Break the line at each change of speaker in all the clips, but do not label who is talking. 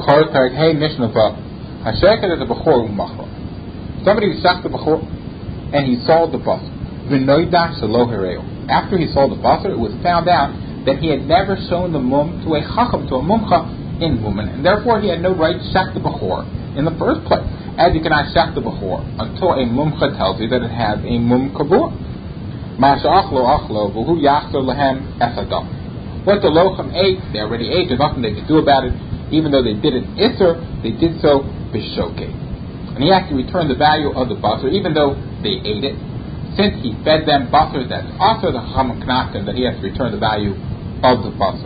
B'chor Perek Hey Mishnah Vav. Hasheket is a B'chor Umachor. Somebody who shech the B'chor and he sold the basar. V'noida shelo hereo. After he sold the basar, it was found out that he had never shown the mum to a chacham, to a mumcha in Mumen, and therefore he had no right to shech the B'chor in the first place. As you cannot shech the B'chor until a mumcha tells you that it has a mum kavur. Masha achlo achlo v'hu yachzor lehem esadam. What the lochem ate, they already ate. There's nothing they could do about it. Even though they did an isser, they did so b'shokeh. And he has to return the value of the basar, even though they ate it. Since he fed them basar, that's also the chacham knaftim, that he has to return the value of the basar.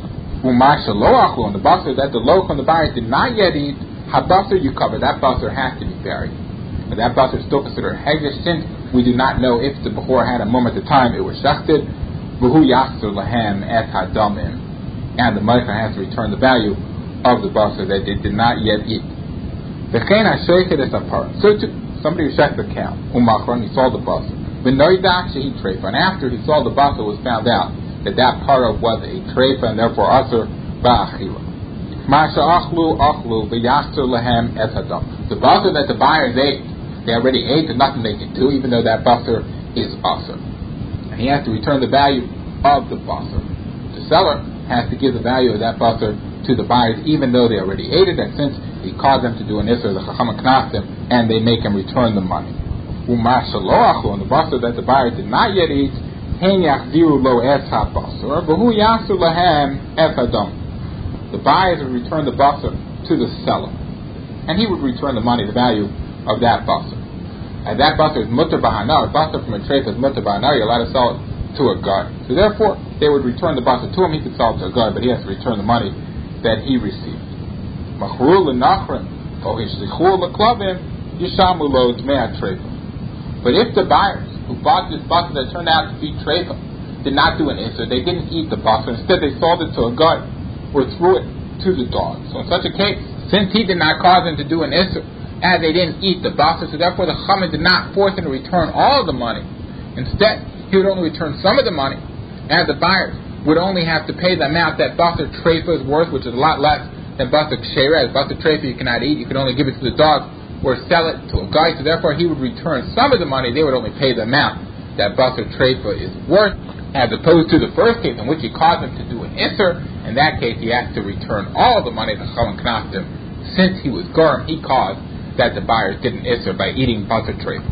U'masha lo achlo, and the basar that the lochem, the buyer, did not yet eat, habasar you cover. That basar has to be buried. But that basar is still considered hegdish, since we do not know if the b'chor had a mum at the time it was shechted. V'hu yachzor lahem et hadamim, and the meicher has to return the value of the basar that they did not yet eat. V'chein hasheket es apart. So too, somebody who shechted the cow, umachron, he sold the basar. V'noidak shehi treifa, and after he sold the basar, was found out that that part of was a treifa and therefore asur ba'achila. Masha achlu achlu v'yachzor lahem et hadam. The basar that the buyers ate, they already ate, and nothing they can do, even though that basar is asur. And he has to return the value of the basar. The seller has to give the value of that basar to the buyers, even though they already ate it, and since he caused them to do an isser, the chacham knaftim, and they make him return the money. U'masha lo achlu, and the basar that the buyer did not yet eat, hen yachziru lo es ha-basar, v'hu yasur lahem es hadam. The buyers would return the basar to the seller, and he would return the money, the value of that basar. And that basar is mutter b'hana. A basar from a treif is mutter b'hana. You're allowed to sell it to a guy. So therefore, they would return the basar to him. He could sell it to a guy, but he has to return the money that he received. Machrul l'nachrim, o hishlichul l'klavim, yishamu lo dmei treifah. But if the buyers who bought this basar that turned out to be treifah did not do an isser, they didn't eat the basar. Instead, they sold it to a guy or threw it to the dogs. So in such a case, since he did not cause them to do an isser, as they didn't eat the basar, so therefore the chachamim did not force him to return all of the money. Instead, he would only return some of the money, and the buyers would only have to pay the amount that basar treifa is worth, which is a lot less than basar kshera. As basar treifa you cannot eat, you can only give it to the dog or sell it to a guy, so therefore he would return some of the money. They would only pay the amount that basar treifa is worth, as opposed to the first case in which he caused them to do an isser. In that case, he has to return all the money to chachamim knaftim. Since he was garm, he caused that the buyers didn't isser by eating basar treifa.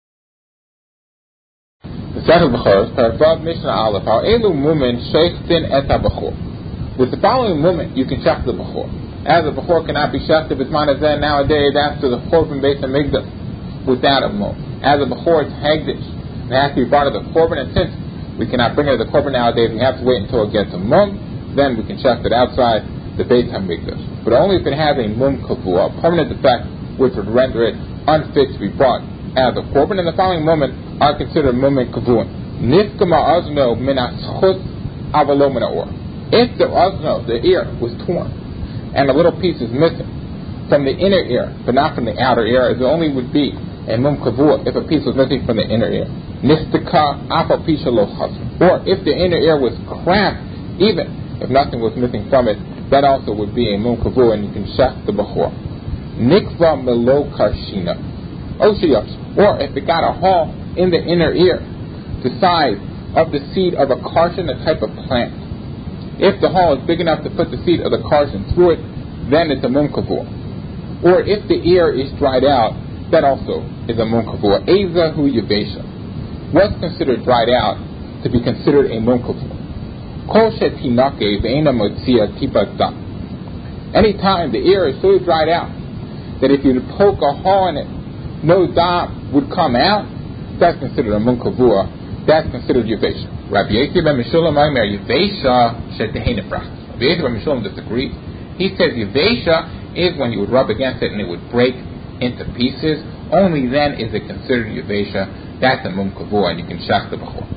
The second b'chor is Paravav Mishnah Aleph. How elu mumen shechtin et ha-b'chor. With the following mumen, you can shech the b'chor. As the b'chor cannot be shechted b'zman hazeh nowadays after the korban Beis Hamikdash without a mum. As a b'chor, it's hegdish. It has to be part of the korban, and since we cannot bring it to the korban nowadays, we have to wait until it gets a mum. Then we can shech it outside the Beis Hamikdash. But only if it has a mum kavua, a permanent defect, which would render it unfit to be brought as a korban. And the following moment are considered mumen kavuin. Nifkama azno min aschut avalo min ha'or. If the azno, the ear, was torn and a little piece is missing from the inner ear, but not from the outer ear, it only would be a mum kavua if a piece was missing from the inner ear. Nistika afa pisha lo chasm. Or if the inner ear was cracked, even if nothing was missing from it, that also would be a mum kavua, and you can shech the b'chor. Nikva melo karshina. Or if it got a hole in the inner ear, the size of the seed of a karshin, a type of plant. If the hole is big enough to put the seed of the karshin through it, then it's a mum kavur. Or if the ear is dried out, that also is a mum kavur. Eza hu yavesha. What's considered dried out to be considered a mum kavur? Kol shetinake ve'ena motzia tipat dam. Anytime the ear is so dried out that if you poke a hole in it, no dam would come out, that's considered a mum kavua. That's considered yavesha. Rabbi Yossi ben Meshulam Omer yavesha shetehei nefrach. Rabbi Yossi ben Meshulam disagrees. He says yavesha is when you would rub against it and it would break into pieces. Only then is it considered yavesha. That's a mum kavua, and you can shach the b'chor.